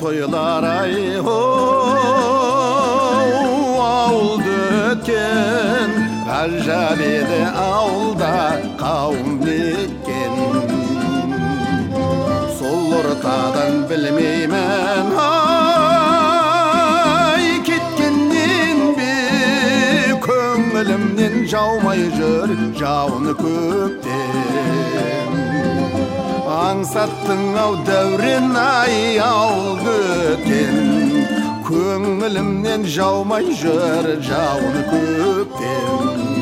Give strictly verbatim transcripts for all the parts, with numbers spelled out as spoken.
toylar ay ooo Avulda ötken Gajab edi avulda kavum netken Sol ortadan bilmeymen ay Ketkennin bir köngülümden jaumay jör Javını kökten Angsаттың ау дәурен ай ауылды өткен Көңілімнен жаумай жүр жауын көктен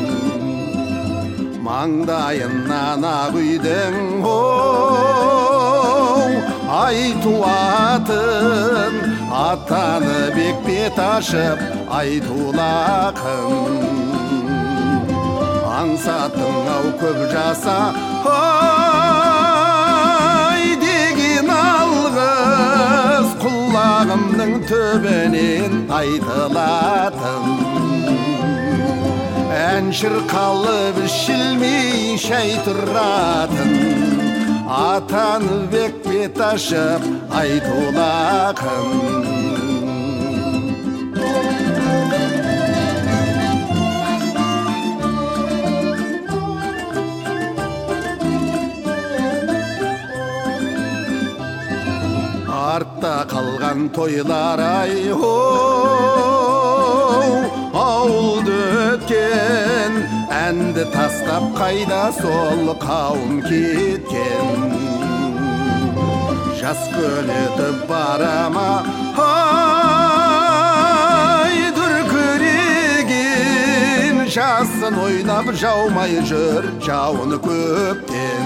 Маңдайынан ақ үйдің оу Ай туатын Атаны бек бет ашып айтулақын Аңсаттың ау көп жаса Құлағымның төбенен айтылатын Ән шырқалып шілмей шай тұратын Атаны бек бет ашып айтулақын Артта қалған тойлар ай оу Ауылды өткен Әнді тастап қайда сол қауым кеткен Жас көлетіп барама ай дүркіреген Жасын ойнап жаумай жүр жауыны көптен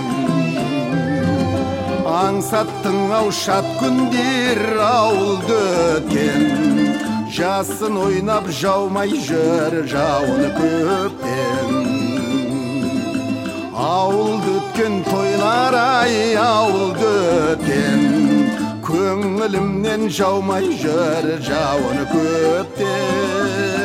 Аңсаттың ау шат күндер ауылды өткен Жасын ойнап жаумай жүр жауыны көптен Ауылды өткен тойлар ай ауылды өткен Көңілімнен жаумай жүр жауыны көптен